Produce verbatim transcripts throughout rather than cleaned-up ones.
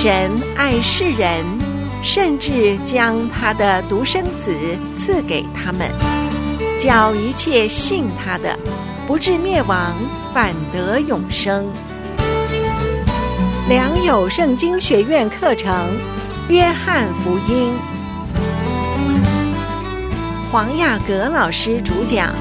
神爱世人，甚至将他的独生子赐给他们，叫一切信他的不至灭亡，反得永生。良友圣经学院课程约翰福音，黄雅阁老师主讲。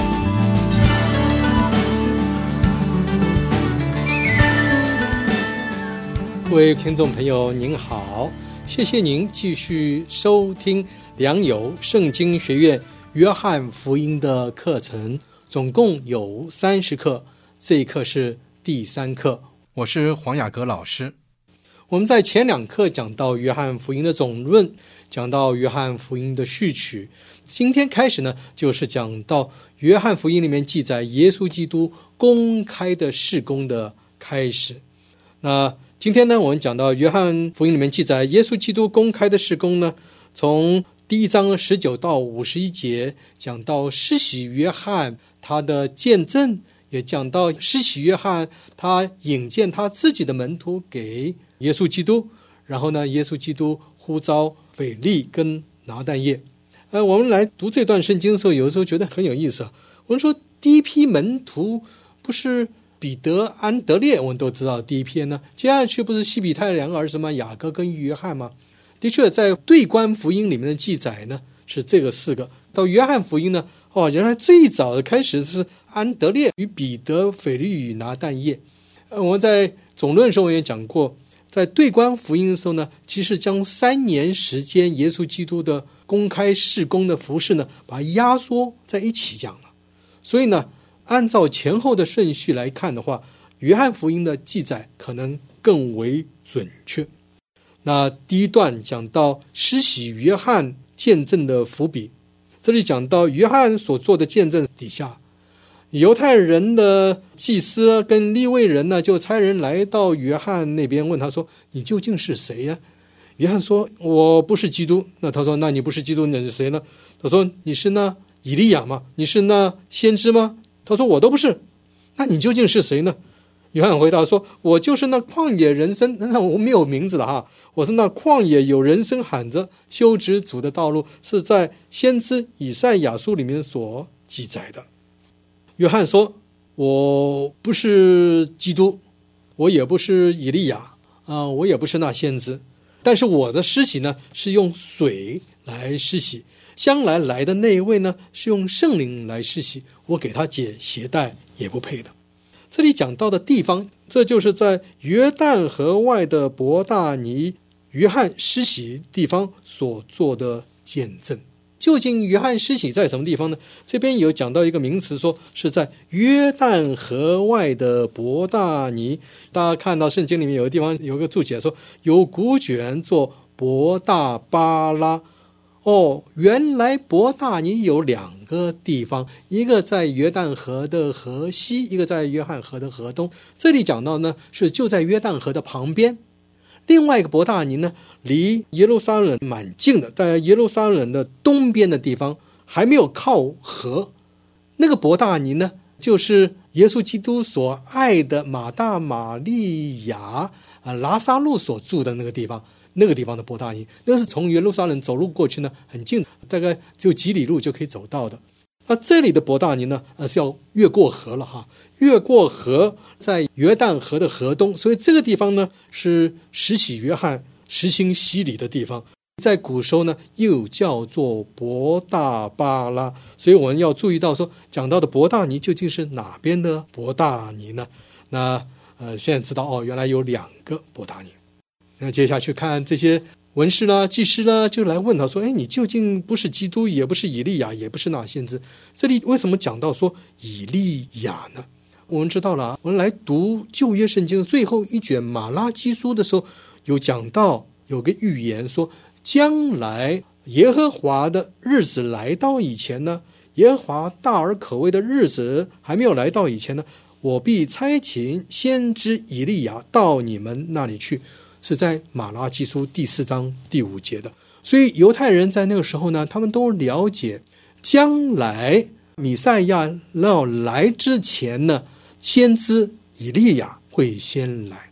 各位听众朋友您好，谢谢您继续收听良友圣经学院约翰福音的课程，总共有三十课，这一课是第三课。我是黄雅阁老师。我们在前两课讲到约翰福音的总论，讲到约翰福音的序曲，今天开始呢，就是讲到约翰福音里面记载耶稣基督公开的事工的开始。那今天呢，我们讲到约翰福音里面记载耶稣基督公开的事工呢，从第一章十九到五十一节讲到施洗约翰他的见证，也讲到施洗约翰他引荐他自己的门徒给耶稣基督，然后呢，耶稣基督呼召腓力跟拿但业。呃，我们来读这段圣经的时候，有的时候觉得很有意思啊。我们说第一批门徒不是彼得、安德烈，我们都知道第一批呢，接下去不是西比泰两个儿子吗？雅各跟约翰吗？的确，在对观福音里面的记载呢，是这个四个。到约翰福音呢，哦，原来最早的开始是安德烈与彼得、腓力与拿但业。呃，我们在总论的时候也讲过，在对观福音的时候呢，其实将三年时间耶稣基督的公开事工的服事呢，把它压缩在一起讲了。所以呢，按照前后的顺序来看的话，约翰福音的记载可能更为准确。那第一段讲到施洗约翰见证的伏笔，这里讲到约翰所做的见证底下，犹太人的祭司跟利未人呢，就差人来到约翰那边问他说，你究竟是谁呀？约翰说，我不是基督。那他说，那你不是基督，你是谁呢？他说，你是那以利亚吗？你是那先知吗？他说，我都不是。那你究竟是谁呢？约翰回答说，我就是那旷野人生，那我没有名字了哈，我是那旷野有人声喊着修直主的道路，是在先知以赛亚书里面所记载的。约翰说，我不是基督，我也不是以利亚、呃、我也不是那先知，但是我的施洗呢是用水来施洗，将来来的那一位呢是用圣灵来施洗，我给他解鞋带也不配的。这里讲到的地方，这就是在约旦河外的伯大尼约翰施洗地方所做的见证。究竟约翰施洗在什么地方呢？这边有讲到一个名词，说是在约旦河外的伯大尼。大家看到圣经里面有个地方有个注解说，有古卷做伯大巴拉。哦，原来伯大尼有两个地方，一个在约旦河的河西，一个在约翰河的河东。这里讲到呢，是就在约旦河的旁边。另外一个伯大尼呢，离耶路撒冷蛮近的，在耶路撒冷的东边的地方，还没有靠河。那个伯大尼呢，就是耶稣基督所爱的马大、玛利亚、啊拉撒路所住的那个地方。那个地方的伯大尼，那是从耶路撒冷走路过去呢，很近，大概只有几里路就可以走到的。那这里的伯大尼呢，呃，是要越过河了哈，越过河，在约旦河的河东，所以这个地方呢是施洗约翰实行洗礼的地方，在古时候呢又叫做伯大巴拉。所以我们要注意到说，讲到的伯大尼究竟是哪边的伯大尼呢？那呃，现在知道哦，原来有两个伯大尼。那接下去看这些文士呢、祭司呢，就来问他说，哎，你究竟不是基督，也不是以利亚，也不是那先知，这里为什么讲到说以利亚呢？我们知道了，我们来读旧约圣经最后一卷马拉基书的时候，有讲到有个预言说，将来耶和华的日子来到以前呢，耶和华大而可畏的日子还没有来到以前呢，我必差遣先知以利亚到你们那里去，是在马拉基书第四章第五节的。所以犹太人在那个时候呢，他们都了解将来弥赛亚要来之前呢，先知以利亚会先来。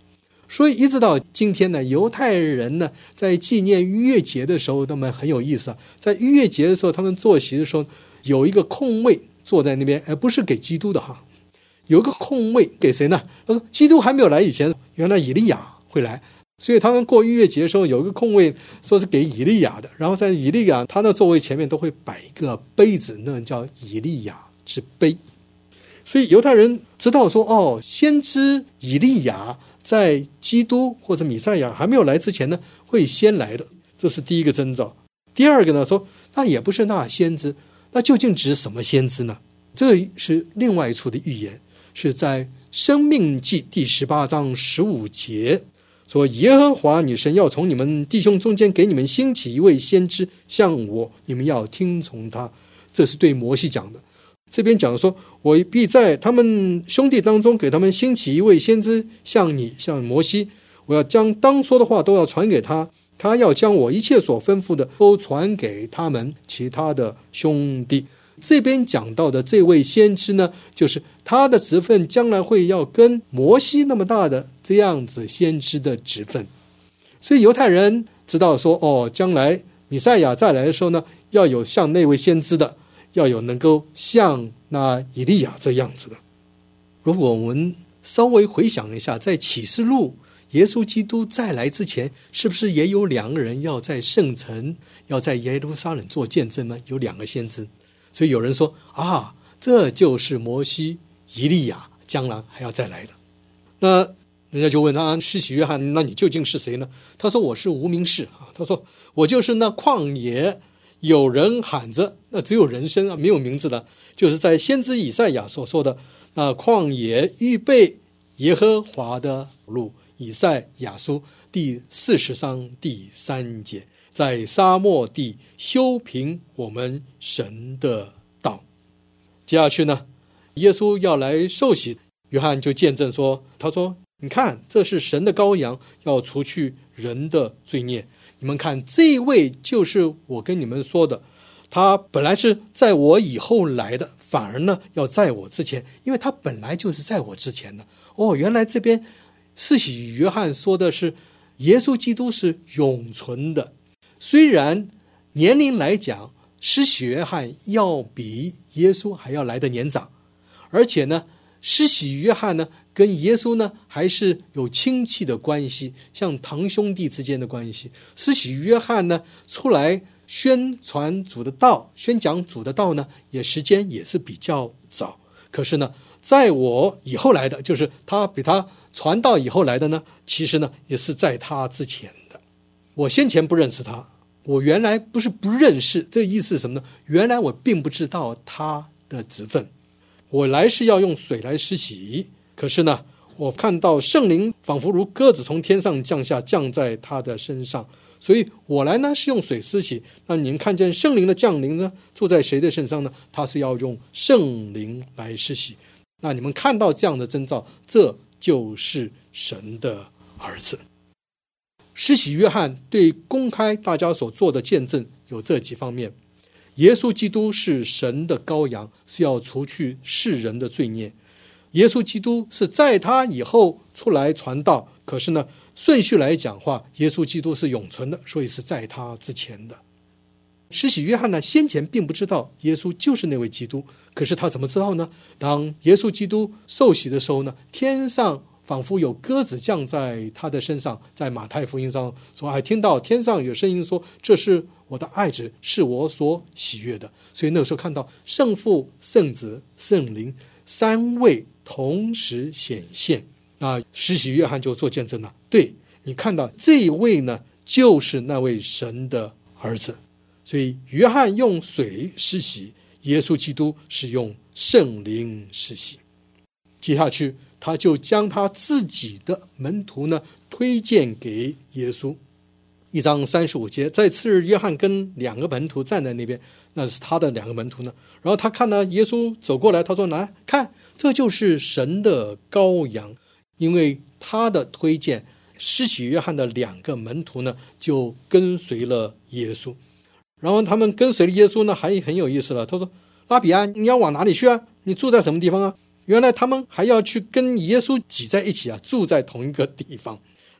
所以一直到今天呢，犹太人呢在纪念逾越节的时候，他们很有意思啊。在逾越节的时候，他们坐席的时候有一个空位坐在那边，而不是给基督的哈，有一个空位给谁呢？他说基督还没有来以前，原来以利亚会来，所以他们过逾越节的时候有一个空位，说是给以利亚的。然后在以利亚他的座位前面都会摆一个杯子，那叫以利亚之杯。所以犹太人知道说，哦，先知以利亚在基督或者弥赛亚还没有来之前呢，会先来的，这是第一个征兆。第二个呢，说那也不是那先知，那究竟指什么先知呢？这是另外一处的预言，是在申命记第十八章十五节说，耶和华你神要从你们弟兄中间给你们兴起一位先知，像我，你们要听从他。这是对摩西讲的。这边讲说，我必在他们兄弟当中给他们兴起一位先知，像你，像摩西，我要将当说的话都要传给他，他要将我一切所吩咐的都传给他们其他的兄弟。这边讲到的这位先知呢，就是他的职分将来会要跟摩西那么大的这样子先知的职分。所以犹太人知道说，哦，将来弥赛亚再来的时候呢，要有像那位先知的，要有能够像那以利亚这样子的。如果我们稍微回想一下，在启示录耶稣基督再来之前，是不是也有两个人要在圣城，要在耶路撒冷做见证呢？有两个先知。所以有人说啊，这就是摩西、以利亚将来还要再来的。那人家就问他，施洗约翰，那你究竟是谁呢？他说我是无名氏啊。他说我就是那旷野有人喊着，那只有人声啊，没有名字的，就是在先知以赛亚所说的，那旷野预备耶和华的路。以赛亚书第四十章第三节，在沙漠地修平我们神的道。接下去呢，耶稣要来受洗，约翰就见证说，他说你看，这是神的羔羊，要除去人的罪孽。你们看，这位就是我跟你们说的，他本来是在我以后来的，反而呢要在我之前，因为他本来就是在我之前的。哦，原来这边施洗约翰说的是耶稣基督是永存的。虽然年龄来讲，施洗约翰要比耶稣还要来的年长，而且呢，施洗约翰呢跟耶稣呢还是有亲戚的关系，像堂兄弟之间的关系。施洗约翰呢出来宣传主的道，宣讲主的道呢，也时间也是比较早。可是呢，在我以后来的，就是他比他传道以后来的呢，其实呢也是在他之前的。我先前不认识他，我原来不是不认识，这意思是什么呢？原来我并不知道他的职分。我来是要用水来施洗，可是呢，我看到圣灵仿佛如鸽子从天上降下，降在他的身上，所以我来呢是用水施洗。那您看见圣灵的降临呢，住在谁的身上呢？他是要用圣灵来施洗。那你们看到这样的征兆，这就是神的儿子。施洗约翰对公开大家所做的见证有这几方面：耶稣基督是神的羔羊，是要除去世人的罪孽。耶稣基督是在他以后出来传道，可是呢，顺序来讲话，耶稣基督是永存的，所以是在他之前的。施洗约翰呢，先前并不知道耶稣就是那位基督，可是他怎么知道呢？当耶稣基督受洗的时候呢，天上仿佛有鸽子降在他的身上，在马太福音上说，还听到天上有声音说，这是我的爱子，是我所喜悦的。所以那个时候看到圣父、圣子、圣灵三位同时显现，那施洗约翰就做见证了，对，你看到这一位呢，就是那位神的儿子。所以约翰用水施洗，耶稣基督是用圣灵施洗。接下去他就将他自己的门徒呢推荐给耶稣。一章三十五节，在次日约翰跟两个门徒站在那边，那是他的两个门徒呢。然后他看到耶稣走过来，他说，来看，这就是神的羔羊。因为他的推荐，施洗约翰的两个门徒呢就跟随了耶稣。然后他们跟随了耶稣呢，还很有意思了。他说，拉比啊，你要往哪里去啊？你住在什么地方啊？原来他们还要去跟耶稣挤在一起啊，住在同一个地方。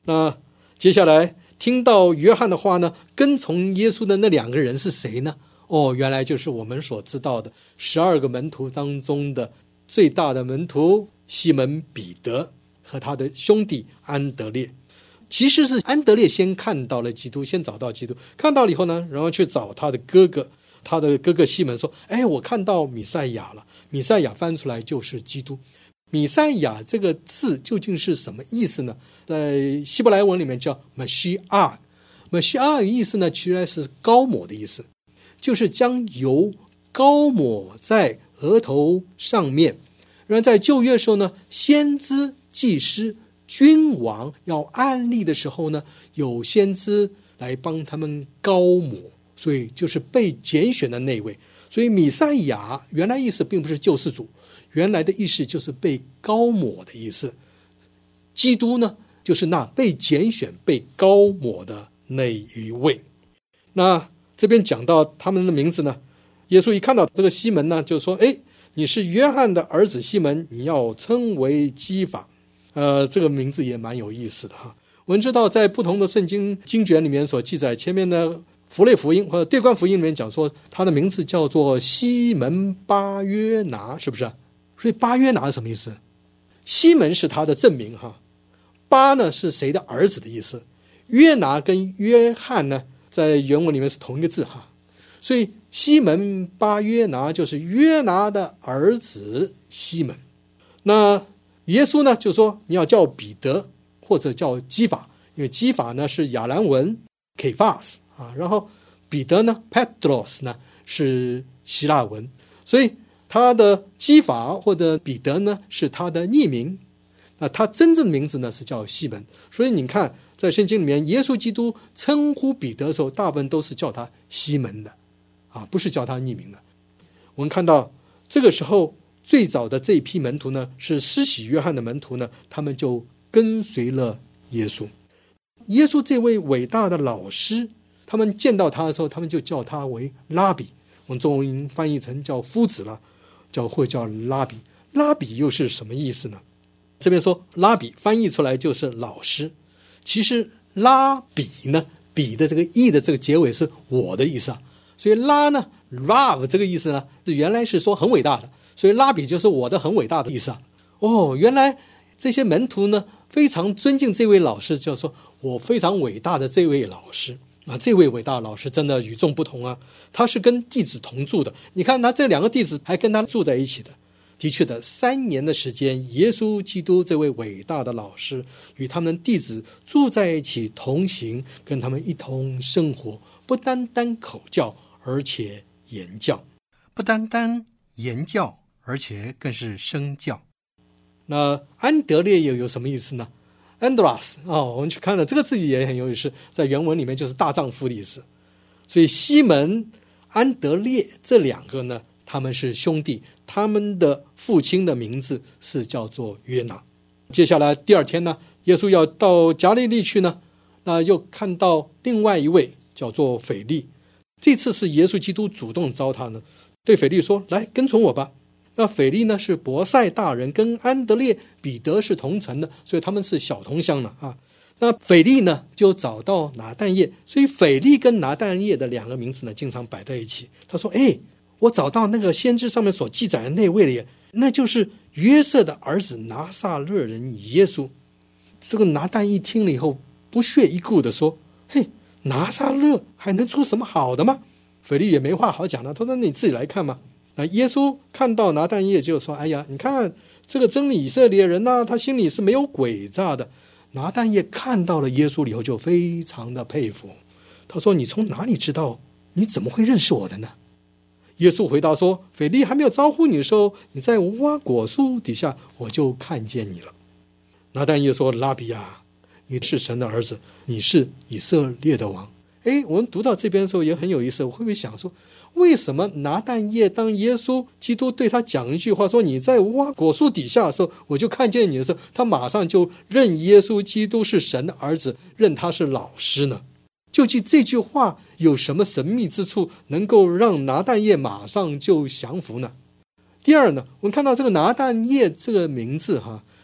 那接下来听到约翰的话呢，跟从耶稣的那两个人是谁呢？哦，原来就是我们所知道的十二个门徒当中的最大的门徒西门彼得和他的兄弟安德烈。其实是安德烈先看到了基督，先找到基督，看到了以后呢，然后去找他的哥哥，他的哥哥西门说，哎，我看到弥赛亚了。弥赛亚翻出来就是基督。弥赛亚这个字究竟是什么意思呢？在希伯来文里面叫 Mashiach， Mashiach 的意思呢，其实是膏抹的意思，就是将油膏抹在额头上面。然后在旧约的时候呢，先知、祭司、君王要安立的时候呢，有先知来帮他们膏抹，所以就是被拣选的那位。所以弥赛亚原来意思并不是救世主，原来的意思就是被膏抹的意思。基督呢，就是那被拣选被膏抹的那一位。那这边讲到他们的名字呢，耶稣一看到这个西门呢，就说，哎，你是约翰的儿子西门，你要称为基法。呃，这个名字也蛮有意思的哈。我们知道在不同的圣经经卷里面所记载，前面的符类福音或者对观福音里面讲说，他的名字叫做西门巴约拿，是不是？所以巴约拿是什么意思？西门是他的正名哈，巴呢是谁的儿子的意思，约拿跟约翰呢在原文里面是同一个字哈，所以西门巴约拿就是约拿的儿子西门。那耶稣呢就说你要叫彼得或者叫基法，因为基法呢是亚兰文 Kephas 啊，然后彼得呢 Petros 呢是希腊文，所以他的基法或者彼得呢是他的匿名，那他真正的名字呢是叫西门。所以你看在圣经里面耶稣基督称呼彼得的时候，大部分都是叫他西门的啊，不是叫他匿名的。我们看到这个时候最早的这一批门徒呢，是施洗约翰的门徒呢，他们就跟随了耶稣。耶稣这位伟大的老师，他们见到他的时候，他们就叫他为拉比，我们中文翻译成叫夫子了，叫或叫拉比。拉比又是什么意思呢？这边说拉比翻译出来就是老师，其实拉比呢，比的这个义的这个结尾是我的意思啊，所以拉呢 Rav 这个意思呢，是原来是说很伟大的，所以拉比就是我的很伟大的意思啊。哦，原来这些门徒呢非常尊敬这位老师，就说我非常伟大的这位老师啊，这位伟大的老师真的与众不同啊，他是跟弟子同住的，你看他这两个弟子还跟他住在一起的。的确的，三年的时间，耶稣基督这位伟大的老师与他们弟子住在一起同行，跟他们一同生活，不单单口教，而且言教，不单单言教，而且更是身教。那安德烈又有什么意思呢？ Andros 哦，我们去看了这个字也很有意思，在原文里面就是大丈夫的意思。所以西门、安德烈这两个呢，他们是兄弟，他们的父亲的名字是叫做约拿。接下来第二天呢，耶稣要到加利利去呢，那又看到另外一位叫做腓利，这次是耶稣基督主动招他呢，对腓利说，来跟从我吧。那腓利呢是伯赛大人，跟安德烈、彼得是同城的，所以他们是小同乡了啊。那腓利呢就找到拿但业，所以腓利跟拿但业的两个名字呢经常摆在一起。他说，哎，我找到那个先知上面所记载的那位了耶，那就是约瑟的儿子拿撒勒人耶稣。这个拿但一听了以后不屑一顾的说，嘿，拿撒勒还能出什么好的吗？腓利也没话好讲了，他说你自己来看嘛。那耶稣看到拿但业就说，哎呀，你看这个真以色列人啊，他心里是没有诡诈的。拿但业看到了耶稣以后就非常的佩服，他说，你从哪里知道？你怎么会认识我的呢？耶稣回答说，腓利还没有招呼你的时候，你在无花果树底下，我就看见你了。拿但业说，拉比啊，你是神的儿子，你是以色列的王。诶，我们读到这边的时候也很有意思，我会不会想说，为什么拿但业当耶稣基督对他讲一句话说你在无花果树底下的时候，我就看见你的时候，他马上就认耶稣基督是神的儿子，认他是老师呢？究竟这句话有什么神秘之处，能够让拿但业马上就降服呢？第二呢，我们看到这个拿但业这个名字哈，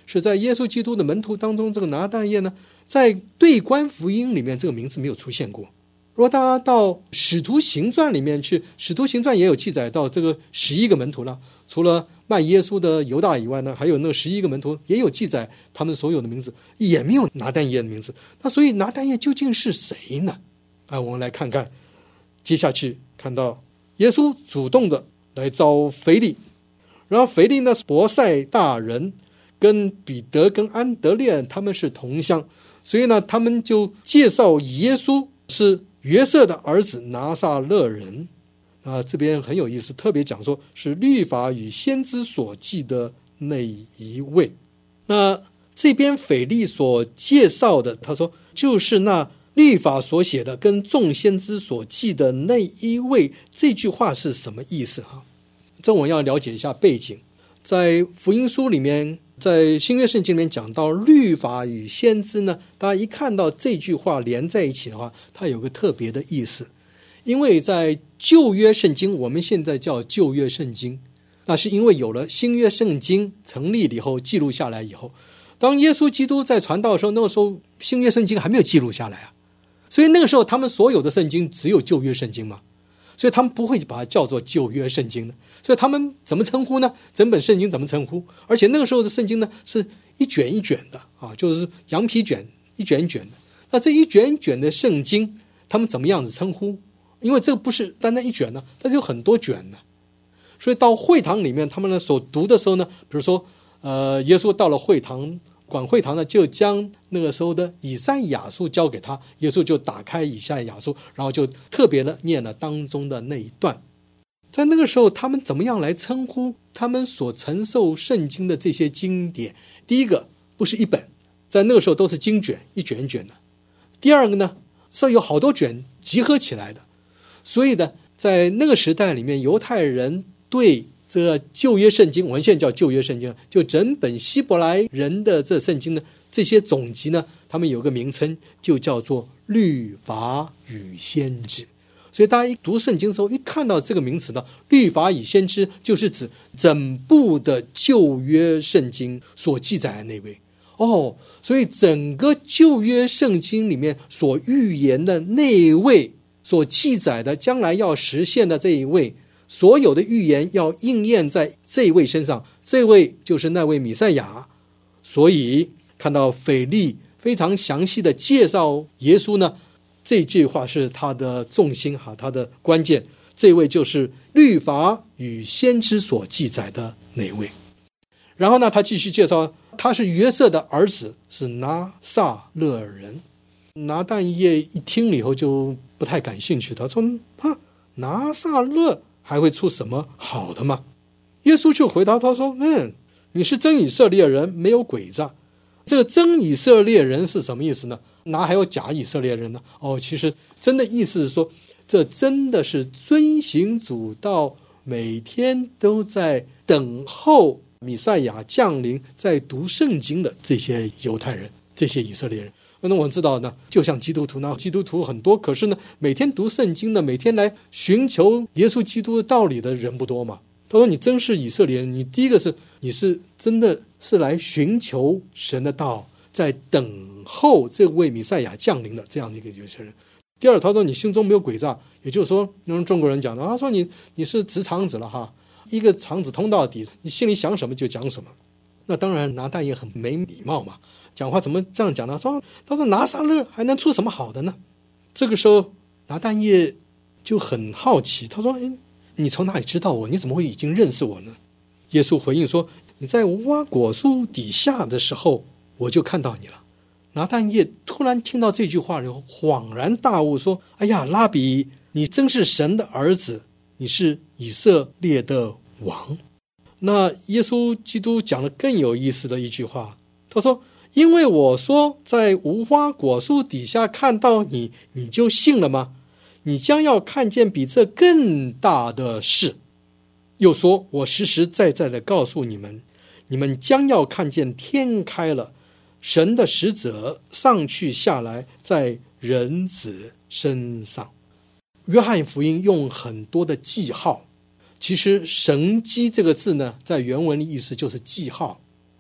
是在耶稣基督的门徒当中，这个拿但业呢，在对观福音里面这个名字没有出现过。如果大家到使徒行传里面去，使徒行传也有记载到这个十一个门徒了，除了卖耶稣的犹大以外呢，还有那十一个门徒也有记载他们所有的名字，也没有拿但业的名字。那所以拿但业究竟是谁呢？啊，我们来看看接下去看到耶稣主动的来招腓利，然后腓利呢，伯赛大人跟彼得跟安德烈他们是同乡，所以呢他们就介绍耶稣是约瑟的儿子拿撒勒人啊，这边很有意思，特别讲说是律法与先知所记的那一位。那这边腓利所介绍的，他说就是那律法所写的跟众先知所记的那一位，这句话是什么意思哈？这我要了解一下背景。在福音书里面，在新约圣经里面讲到律法与先知呢，大家一看到这句话连在一起的话，它有个特别的意思。因为在旧约圣经，我们现在叫旧约圣经，那是因为有了新约圣经成立了以后，记录下来以后，当耶稣基督在传道的时候，那个时候新约圣经还没有记录下来啊，所以那个时候他们所有的圣经只有旧约圣经嘛，所以他们不会把它叫做旧约圣经的，所以他们怎么称呼呢？整本圣经怎么称呼？而且那个时候的圣经呢，是一卷一卷的啊，就是羊皮卷一卷一卷的。那这一卷一卷的圣经，他们怎么样子称呼？因为这个不是单单一卷呢，它有很多卷呢。所以到会堂里面，他们呢所读的时候呢，比如说，呃，耶稣到了会堂，管会堂呢就将那个时候的以赛亚书交给他，耶稣就打开以赛亚书，然后就特别的念了当中的那一段。在那个时候，他们怎么样来称呼他们所承受圣经的这些经典？第一个，不是一本，在那个时候都是经卷，一卷一卷的。第二个呢，是有好多卷集合起来的。所以呢，在那个时代里面，犹太人对这个旧约圣经，我们现在叫旧约圣经，就整本希伯来人的这圣经呢，这些总集呢，他们有个名称，就叫做律法与先知。所以大家一读圣经的时候，一看到这个名词呢，律法与先知，就是指整部的旧约圣经所记载的那位。哦，所以整个旧约圣经里面所预言的那一位，所记载的将来要实现的这一位，所有的预言要应验在这一位身上，这位就是那位弥赛亚。所以看到腓利非常详细的介绍耶稣呢，这句话是他的重心哈，他的关键。这位就是律法与先知所记载的那位。然后呢，他继续介绍，他是约瑟的儿子，是拿撒勒人。拿但业一听了以后就不太感兴趣，他说啊，拿撒勒还会出什么好的吗？耶稣就回答他说，嗯，你是真以色列人，没有诡诈。这个真以色列人是什么意思呢？哪还有假以色列人呢？哦，其实真的意思是说，这真的是遵行主道，每天都在等候弥赛亚降临，在读圣经的这些犹太人，这些以色列人。那我们知道呢，就像基督徒呢，基督徒很多，可是呢，每天读圣经的，每天来寻求耶稣基督的道理的人不多嘛。他说你真是以色列人，你第一个是你是真的是来寻求神的道，在等候这位弥赛亚降临的这样的一个有些人。第二，他说你心中没有诡诈，也就是说用中国人讲的，他说你你是直肠子了哈，一个肠子通到底，你心里想什么就讲什么。那当然拿但也很没礼貌嘛，讲话怎么这样讲呢？说他说拿撒勒还能出什么好的呢？这个时候拿但业就很好奇，他说哎，你从哪里知道我？你怎么会已经认识我呢？耶稣回应说，你在无花果树底下的时候我就看到你了。拿但业突然听到这句话以后恍然大悟，说哎呀，拉比，你真是神的儿子，你是以色列的王。那耶稣基督讲了更有意思的一句话，他说，因为我说在无花果树底下看到你，你就信了吗？你将要看见比这更大的事。又说，我实实在在的告诉你们，你们将要看见天开了，神的使者上去下来在人子身上。约翰福音用很多的记号，其实神迹这个字呢，在原文的意思就是记号。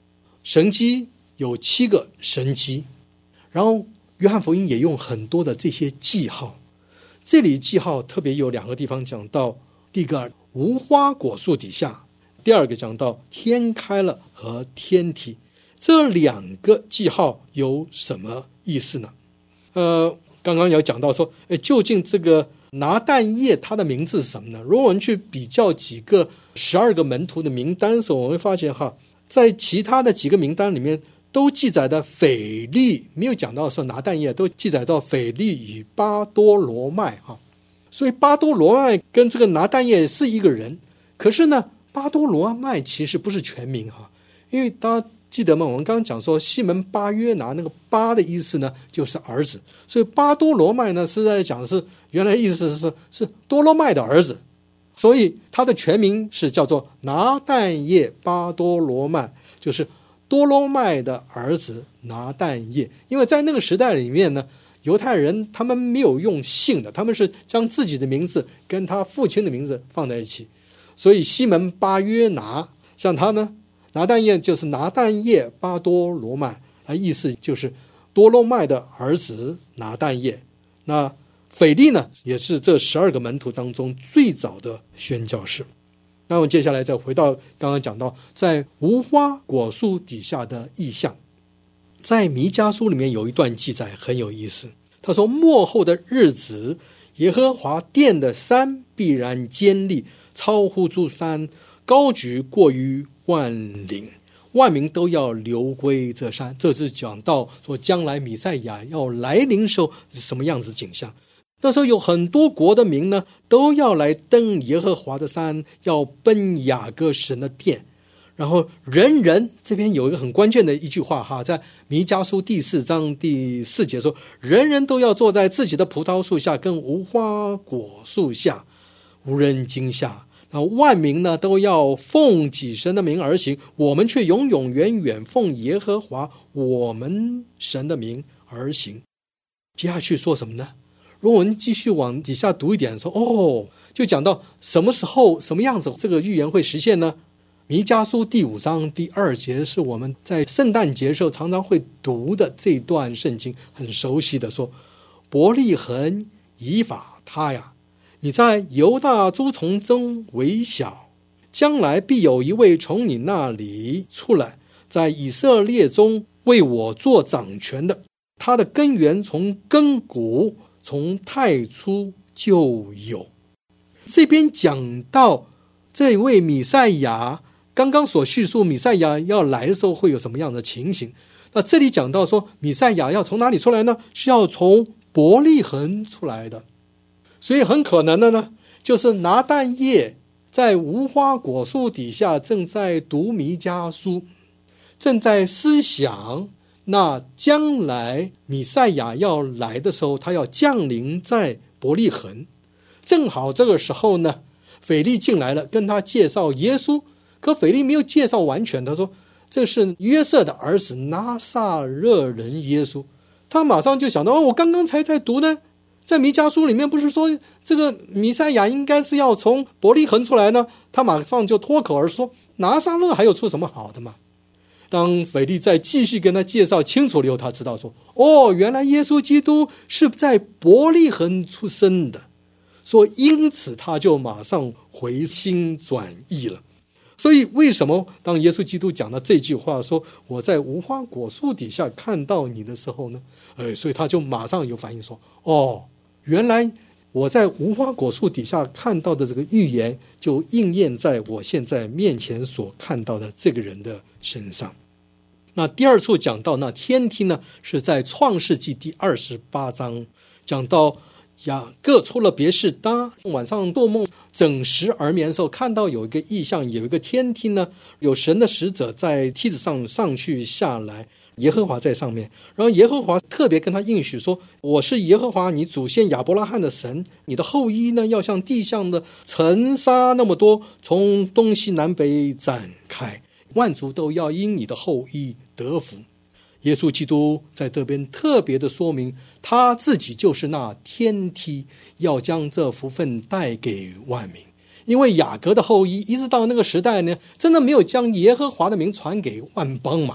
神迹有七个神迹，然后约翰福音也用很多的这些记号。这里记号特别有两个地方讲到，第一个无花果树底下，第二个讲到天开了和天梯。这两个记号有什么意思呢？呃，刚刚有讲到说，诶，究竟这个拿但业他的名字是什么呢？如果我们去比较几个十二个门徒的名单的时候，我们会发现哈，在其他的几个名单里面都记载的腓利，没有讲到说拿但业，都记载到腓利与巴多罗麦哈。所以巴多罗麦跟这个拿但业是一个人，可是呢，巴多罗麦其实不是全名哈，因为大家记得吗？我们刚刚讲说西门巴约拿，那个巴的意思呢就是儿子，所以巴多罗麦呢是在讲的是原来意思是是多罗麦的儿子，所以他的全名是叫做拿但业巴多罗麦，就是多罗麦的儿子拿但业。因为在那个时代里面呢，犹太人他们没有用姓的，他们是将自己的名字跟他父亲的名字放在一起，所以西门巴约拿，像他呢，拿但业就是拿但业巴多罗麦，意思就是多罗麦的儿子拿但业。那腓利呢，也是这十二个门徒当中最早的宣教士。那我们接下来再回到刚刚讲到在无花果树底下的异象，在弥迦书里面有一段记载很有意思，他说末后的日子，耶和华殿的山必然坚立，超乎诸山，高举过于万岭，万民都要流归这山。这是讲到说将来弥赛亚要来临时候是什么样子景象。那时候有很多国的民呢，都要来登耶和华的山，要奔雅各神的殿。然后人人，这边有一个很关键的一句话哈，在弥迦书第四章第四节说，人人都要坐在自己的葡萄树下跟无花果树下，无人惊吓。那万民呢都要奉己神的名而行，我们却永永远远奉耶和华我们神的名而行。接下去说什么呢？如果我们继续往底下读一点说，哦，就讲到什么时候什么样子这个预言会实现呢？弥迦书第五章第二节是我们在圣诞节时候常常会读的这段圣经，很熟悉的说，伯利恒以法他呀，你在犹大诸从中为小，将来必有一位从你那里出来，在以色列中为我做掌权的，他的根源从亘古从太初就有。这边讲到这位弥赛亚，刚刚所叙述弥赛亚要来的时候会有什么样的情形，那这里讲到说弥赛亚要从哪里出来呢？是要从伯利恒出来的。所以很可能的呢，就是拿但业在无花果树底下正在读弥迦书，正在思想那将来弥赛亚要来的时候，他要降临在伯利恒。正好这个时候呢，腓利进来了，跟他介绍耶稣。可腓利没有介绍完全，他说这是约瑟的儿子拿撒勒人耶稣。他马上就想到，哦，我刚刚才在读呢，在弥迦书里面不是说这个弥赛亚应该是要从伯利恒出来呢？他马上就脱口而出，拿撒勒还有出什么好的吗？当腓利再继续跟他介绍清楚了以后，他知道说，哦，原来耶稣基督是在伯利恒出生的，说因此他就马上回心转意了。所以为什么当耶稣基督讲到这句话说我在无花果树底下看到你的时候呢，哎，所以他就马上有反应说，哦，原来我在无花果树底下看到的这个预言就应验在我现在面前所看到的这个人的身上。那第二处讲到那天梯呢，是在创世纪第二十八章，讲到雅各出了别是当晚上做梦整时而眠的时候，看到有一个异象，有一个天梯呢，有神的使者在梯子上上去下来，耶和华在上面。然后耶和华特别跟他应许说，我是耶和华你祖先亚伯拉罕的神，你的后裔呢要像地上的尘沙那么多，从东西南北展开，万族都要因你的后裔得福。耶稣基督在这边特别的说明，他自己就是那天梯，要将这福分带给万民。因为雅各的后裔一直到那个时代呢，真的没有将耶和华的名传给万邦嘛，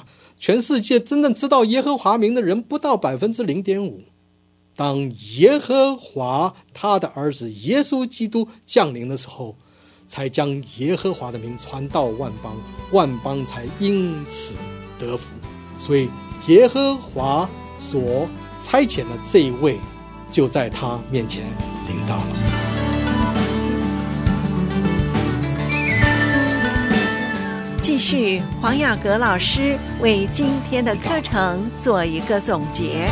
全世界真正知道耶和华名的人不到百分之零点五。当耶和华他的儿子耶稣基督降临的时候，才将耶和华的名传到万邦，万邦才因此得福。所以耶和华所差遣的这一位，就在他面前临到了。 继续，黄雅阁老师为今天的课程做一个总结。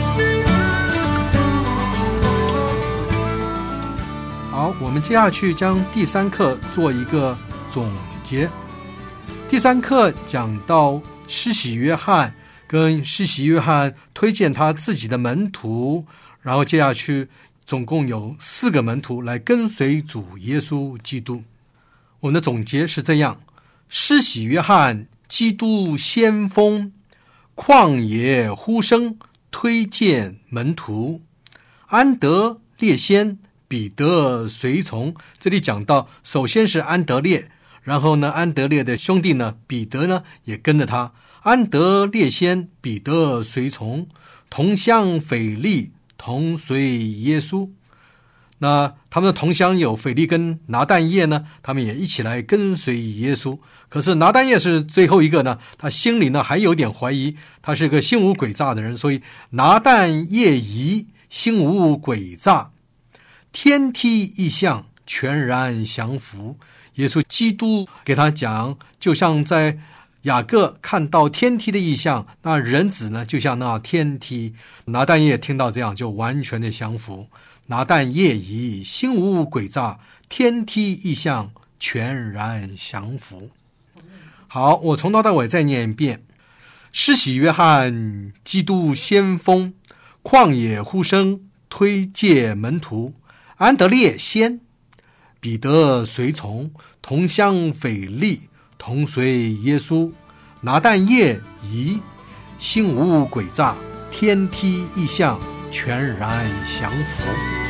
好，我们接下去将第三课做一个总结。第三课讲到施洗约翰，跟施洗约翰推荐他自己的门徒，然后接下去总共有四个门徒来跟随主耶稣基督。我们的总结是这样：施洗约翰，基督先锋，旷野呼声，推荐门徒；安德烈先，彼得随从。这里讲到首先是安德烈，然后呢安德烈的兄弟呢彼得呢也跟着他。安德烈先，彼得随从，同乡腓利同随耶稣。那他们的同乡有腓利跟拿但业呢，他们也一起来跟随耶稣。可是拿但业是最后一个呢，他心里呢还有点怀疑，他是个心无诡诈的人，所以拿但业疑，心无诡诈。天梯异象，全然降服。耶稣基督给他讲，就像在雅各看到天梯的异象，那人子呢就像那天梯。拿但业听到这样就完全的降服。拿但业疑，心无诡诈，天梯异象，全然降服。好，我从头到尾再念一遍。施洗约翰，基督先锋，旷野呼声，推荐门徒；安德烈先，彼得随从，同乡腓利同随耶稣；拿但业疑，心无诡诈，天梯异象，全然降服。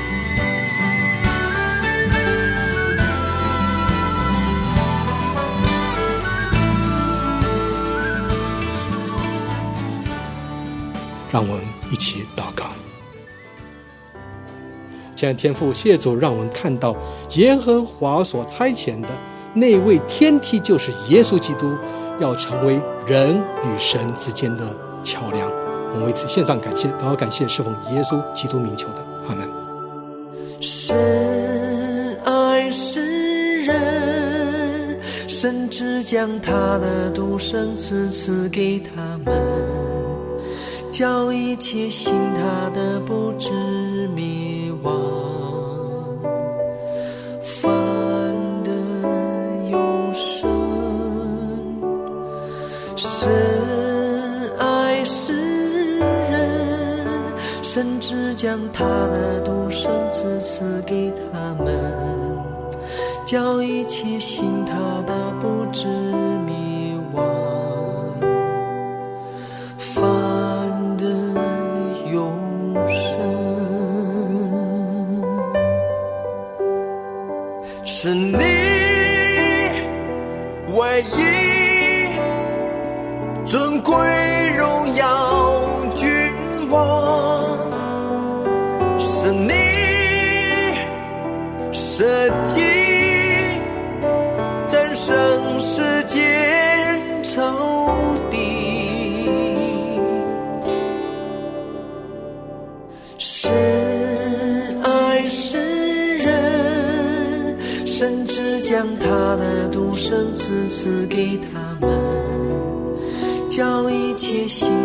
让我们一起祷告。亲爱的天父，谢主让我们看到耶和华所差遣的那位天梯，就是耶稣基督，要成为人与神之间的桥梁。我们为此献上感谢，祷告感谢是奉耶稣基督名求的，阿门。 神爱世人，甚至将他的独生子赐给他们，叫一切信他的不至灭亡，反得永生。神爱世人，甚至将他的独生子赐给他们，叫一切信他的不至灭亡，反得永生。是你唯一尊贵荣耀君王，是你设计战胜世间仇敌，神爱世人，甚至将他的独生子赐给他们，叫一切信